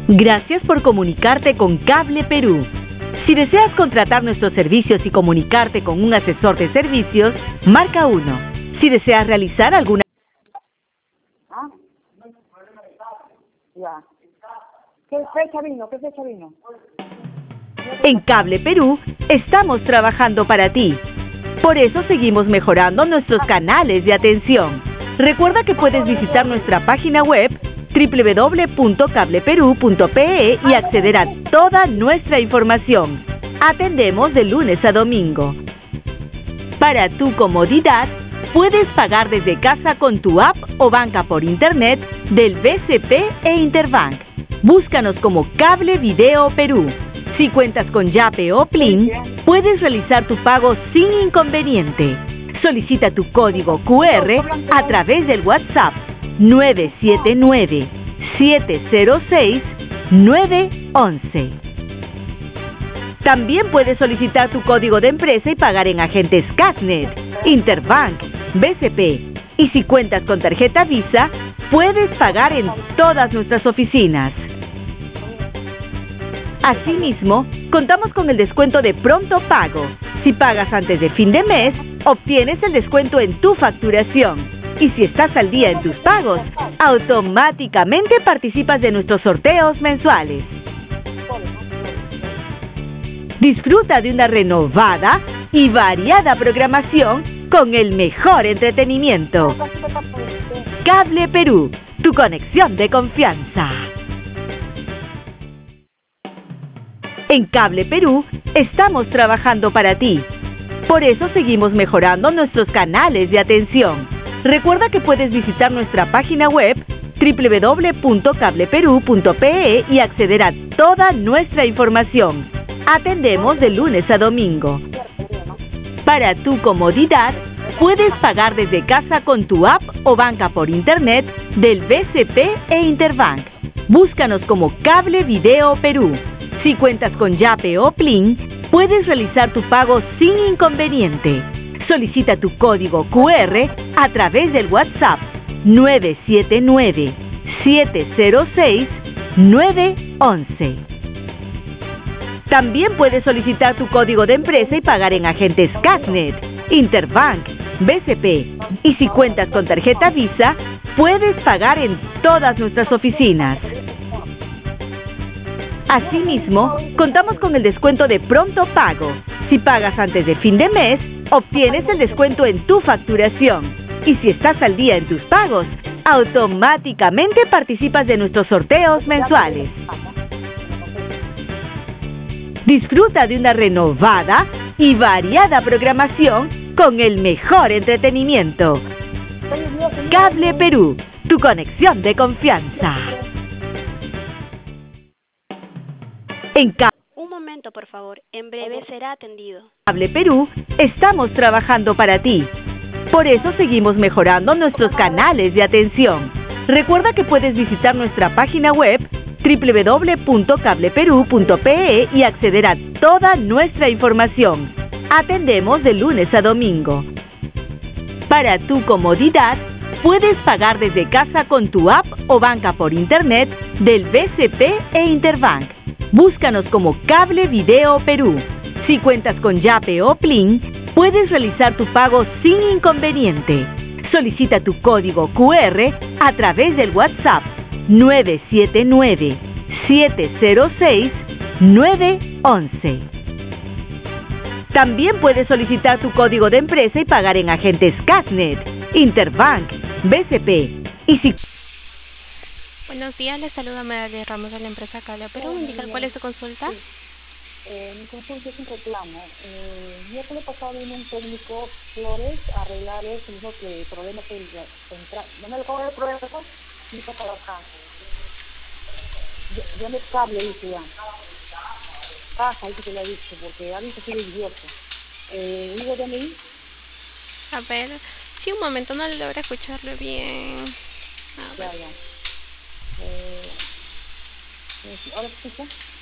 Gracias por comunicarte con Cable Perú. Si deseas contratar nuestros servicios y comunicarte con un asesor de servicios, marca 1. Si deseas realizar alguna... ¿Ah? Ya. ¿Qué fecha vino? ¿Qué fecha vino? En Cable Perú, estamos trabajando para ti. Por eso seguimos mejorando nuestros canales de atención. Recuerda que puedes visitar nuestra página web www.cableperú.pe y acceder a toda nuestra información. Atendemos de lunes a domingo. Para tu comodidad, puedes pagar desde casa con tu app o banca por internet del BCP e Interbank. Búscanos como Cable Video Perú. Si cuentas con Yape o Plin, puedes realizar tu pago sin inconveniente. Solicita tu código QR a través del WhatsApp 979-706-911. También puedes solicitar tu código de empresa y pagar en agentes Casnet, Interbank, BCP. Y si cuentas con tarjeta Visa, puedes pagar en todas nuestras oficinas. Asimismo, contamos con el descuento de pronto pago. Si pagas antes de fin de mes, obtienes el descuento en tu facturación. Y si estás al día en tus pagos, automáticamente participas de nuestros sorteos mensuales. Disfruta de una renovada y variada programación con el mejor entretenimiento. Cable Perú, tu conexión de confianza. En Cable Perú, estamos trabajando para ti. Por eso seguimos mejorando nuestros canales de atención. Recuerda que puedes visitar nuestra página web www.cableperú.pe y acceder a toda nuestra información. Atendemos de lunes a domingo. Para tu comodidad, puedes pagar desde casa con tu app o banca por internet del BCP e Interbank. Búscanos como Cable Video Perú. Si cuentas con Yape o Plin, puedes realizar tu pago sin inconveniente. Solicita tu código QR a través del WhatsApp 979-706-911. También puedes solicitar tu código de empresa y pagar en agentes Casnet, Interbank, BCP. Y si cuentas con tarjeta Visa, puedes pagar en todas nuestras oficinas. Asimismo, contamos con el descuento de pronto pago. Si pagas antes de fin de mes, obtienes el descuento en tu facturación. Y si estás al día en tus pagos, automáticamente participas de nuestros sorteos mensuales. Disfruta de una renovada y variada programación con el mejor entretenimiento. Cable Perú, tu conexión de confianza. Un momento, por favor. En breve será atendido. Cable Perú, estamos trabajando para ti. Por eso seguimos mejorando nuestros canales de atención. Recuerda que puedes visitar nuestra página web www.cableperú.pe y acceder a toda nuestra información. Atendemos de lunes a domingo. Para tu comodidad, puedes pagar desde casa con tu app o banca por internet del BCP e Interbank. Búscanos como Cable Video Perú. Si cuentas con Yape o Plin, puedes realizar tu pago sin inconveniente. Solicita tu código QR a través del WhatsApp 979-706-911. También puedes solicitar tu código de empresa y pagar en agentes Casnet, Interbank, BCP. Y si... Buenos días, les saluda María Ramos de la empresa Cable Perú. ¿Me indican cuál es su consulta? Mi consulta es un reclamo. Yo que le he pasado a un técnico Flores a arreglar eso, dijo que el problema es el central. No me lo cobra el problema, ni para acá. Yo me cable, dice ya. Caja, dice que le ha dicho, porque ha dicho que es idiota. ¿Digo DNI? A ver, sí, un momento, no le logro escucharlo bien. Ya. ¿Ahora escucha?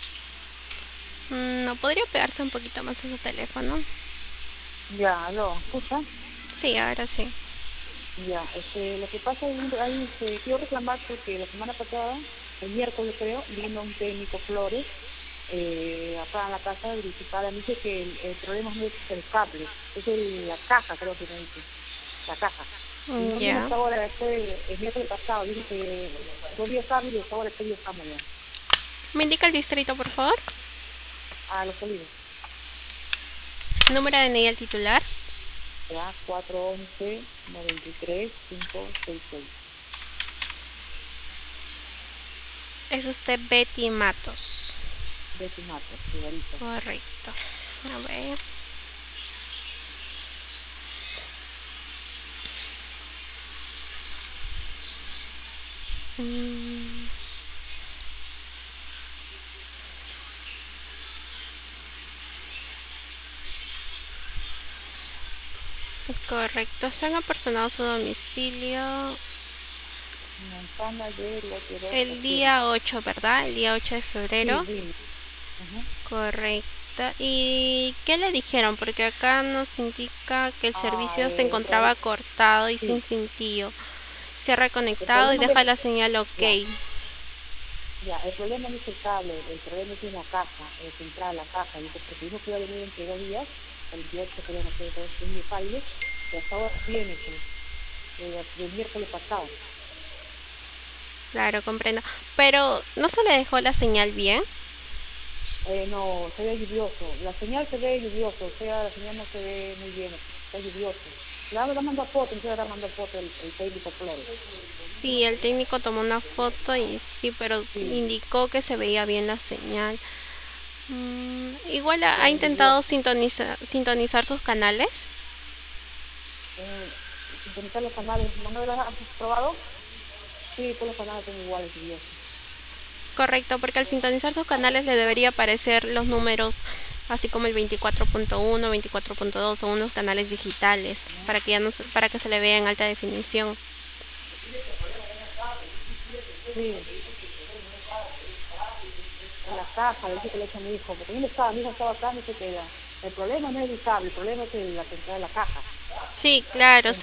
No, ¿podría pegarse un poquito más a su teléfono? Ya, ¿aló? ¿Escucha? Sí, ahora sí. Ya, lo que pasa es que quiero reclamar porque la semana pasada el miércoles creo, vino un técnico Flores, acá en la casa visitada, me dice que el problema no es el cable, es la caja, creo que me dice, la caja. Y no vino hasta ahora, fue el miércoles pasado, dice que 2 días hábiles y hasta ahora este día estamos ya. ¿Me indica el distrito, por favor? A Los Olivos. Número de DNI al titular. Ya, 411-93-566. Es usted Betty Matos. Betty Matos, igualito. Correcto. A ver. Correcto. Se han apersonado su domicilio el día 8, ¿verdad? El día 8 de febrero. Sí. Correcto. ¿Y qué le dijeron? Porque acá nos indica que el servicio se encontraba cortado y sin cintillo. Se ha reconectado y deja la señal OK. Ya, el problema no es el cable, el problema es en la caja, el central de la caja. Dice, porque dijo que iba a venir entre 2 días, el 28 creo, no sé, un fallo, y hasta ahora viene, el miércoles pasado. Claro, comprendo. Pero, ¿no se le dejó la señal bien? No, se ve lluvioso. La señal se ve lluvioso, o sea, la señal no se ve muy bien, está lluvioso. Le mando foto, entonces le mando foto el técnico Flores. Sí, el técnico tomó una foto y sí, pero indicó que se veía bien la señal. Igual ha intentado sintonizar sus canales. Sintonizar los canales, ¿no lo has probado? Sí, todos los canales son iguales, lluviosos. Correcto, porque al sintonizar sus canales le debería aparecer los números, así como el 24.1, 24.2 o unos canales digitales, para que para que se le vea en alta definición. Sí. En la caja, le dije que le echa a mi hijo, porque mi hijo estaba acá, me dice que el problema no es el cable, el problema es la central de la caja. Sí, claro,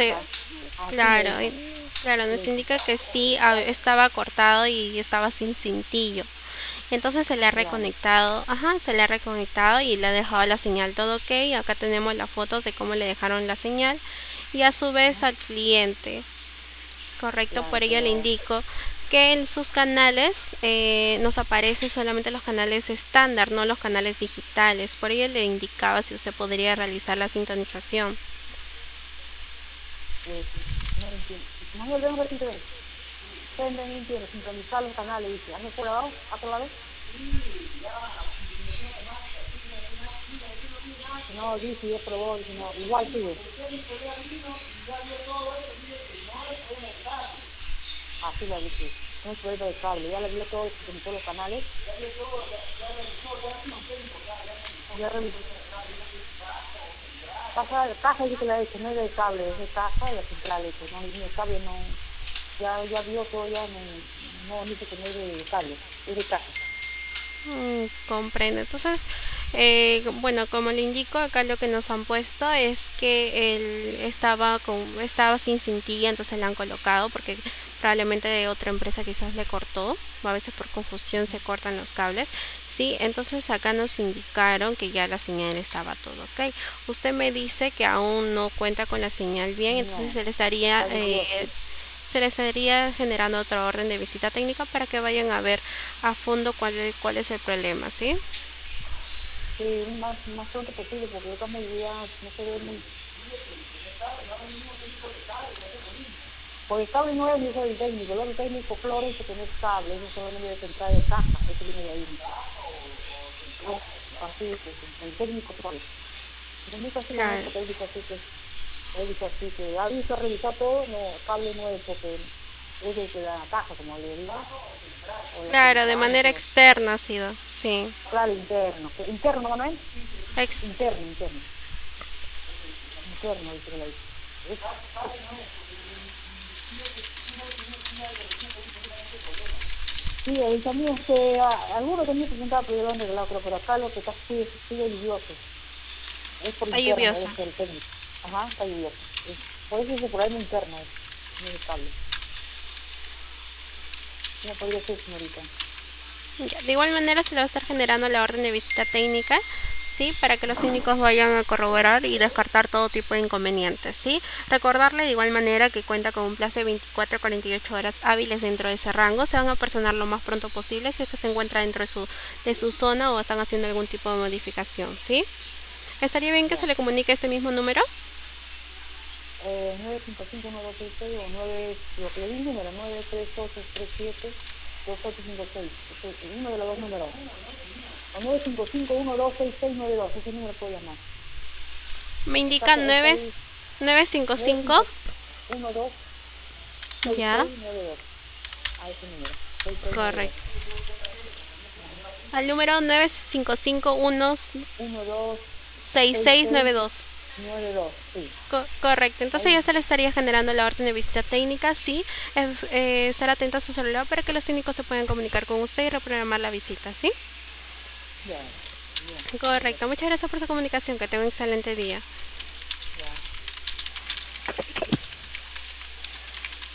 claro, nos indica que sí estaba cortado y estaba sin cintillo. Entonces se le ha reconectado, y le ha dejado la señal todo OK. Acá tenemos las fotos de cómo le dejaron la señal y a su vez al cliente. Correcto, por ello le indico que en sus canales nos aparecen solamente los canales estándar, no los canales digitales. Por ello le indicaba si usted podría realizar la sintonización. No entiendo. No me olvidé un ratito de eso. No entiendo, sintonizar los canales, dice. ¿Has probado? ¿Ha probado? No, dice, yo probó, dice, no, igual sigue. Así la dice. No es problema de cable, ya le vio todo, sintonizó los canales. Ya revisó. Pasa de caja, dice que la dice, no es de cable, es de caja y la central, dice, no, el cable no, ya vio todo, ya no dice que no es de cable, es de caja. Comprendo. Entonces, bueno, como le indico, acá lo que nos han puesto es que él estaba sin cintilla, entonces le han colocado porque probablemente de otra empresa quizás le cortó, o a veces por confusión se cortan los cables. Sí, entonces acá nos indicaron que ya la señal estaba todo OK. Usted me dice que aún no cuenta con la señal bien, entonces se le estaría generando otra orden de visita técnica para que vayan a ver a fondo cuál es el problema, ¿sí? Sí, más pronto posible, porque está muy bien, no se ve muy... Porque el cable nuevo es el técnico, el técnico Flores que no es cable, es solamente de central de caja, eso viene de ahí. Así es, el técnico Flores. El técnico así, el técnico así que... Él dice así que ha visto revisar todo, no, cable nuevo, porque es de la caja, como le digo. Claro, de manera externa ha sido, sí. Claro, interno. ¿Interno, Manuel? Interno, dice que le dice. Sí, y también algunos también presentaban por el arreglado, pero acá lo que está sigue lluvioso. Es por Está interno, lluvioso. es por el técnico. Ajá, está lluvioso. Por eso es el problema interno, no es el cable. ¿Cómo podría ser, señorita? Ya, de igual manera se le va a estar generando la orden de visita técnica, ¿sí? Para que los técnicos vayan a corroborar y descartar todo tipo de inconvenientes, ¿sí? Recordarle de igual manera que cuenta con un plazo de 24 a 48 horas hábiles dentro de ese rango. Se van a personar lo más pronto posible si es que se encuentra dentro de su zona o están haciendo algún tipo de modificación, ¿sí? ¿Estaría bien que se le comunique este mismo número? 955-1266 o 9, lo que le di número, 93837-2856. Uno de los dos números. O 955-126692, ese número puede llamar. Me indica 955. 12 Ya. 6692. A ese número. Correcto. Al número 955-16692. 92, sí. Correcto, entonces ya se le estaría generando la orden de visita técnica, sí. Estar atento a su celular para que los técnicos se puedan comunicar con usted y reprogramar la visita, ¿sí? Bien. Correcto, muchas gracias por su comunicación, que tenga un excelente día.